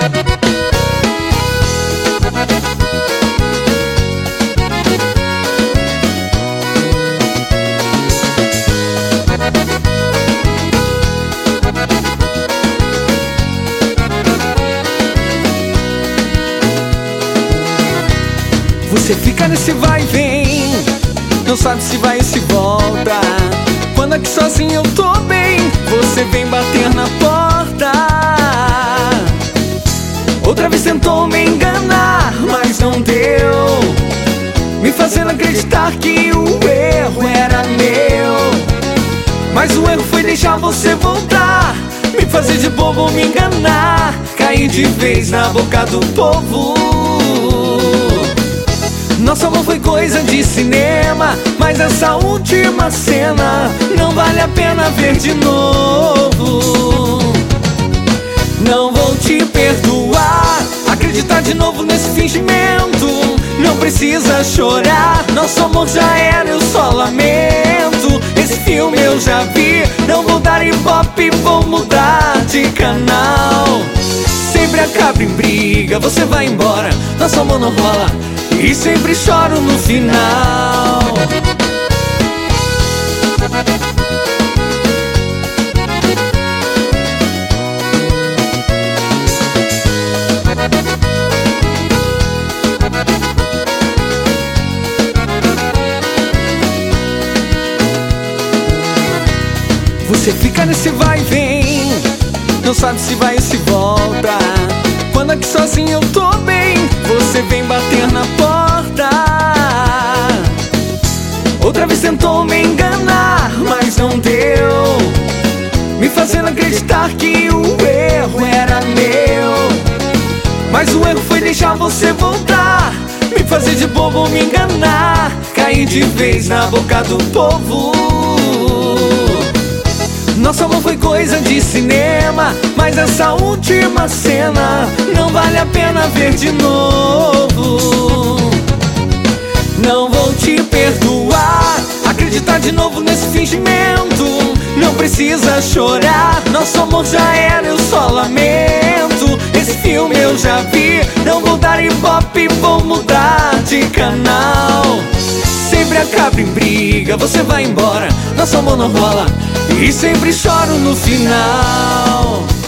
Você fica nesse vai e vem, não sabe se vai ou se volta. Quando aqui sozinho eu tô bem, você vem bater na porta. Outra vez tentou me enganar, mas não deu, me fazendo acreditar que o erro era meu. Mas o erro foi deixar você voltar, me fazer de bobo, me enganar, cair de vez na boca do povo. Nosso amor foi coisa de cinema, mas essa última cena não vale a pena ver de novo. Não vou te perdoar, acreditar de novo nesse fingimento. Não precisa chorar, nosso amor já era, eu só lamento. Esse filme eu já vi, não vou dar ibope, vou mudar de canal. Sempre acaba em briga, você vai embora, nosso amor não rola e sempre choro no final. Você fica nesse vai e vem, não sabe se vai ou se volta. Quando aqui sozinho eu tô bem, você vem bater na porta. Outra vez tentou me enganar, mas não deu, me fazendo acreditar que o erro era meu. Mas o erro foi deixar você voltar, me fazer de bobo, me enganar, cair de vez na boca do povo. Nosso amor foi coisa de cinema, mas essa última cena não vale a pena ver de novo. Não vou te perdoar, acreditar de novo nesse fingimento. Não precisa chorar, nosso amor já era, eu só lamento. Esse filme eu já vi, não vou dar ibope, vou mudar de canal. Sempre acaba em briga, você vai embora, nosso amor não rola e sempre choro no final.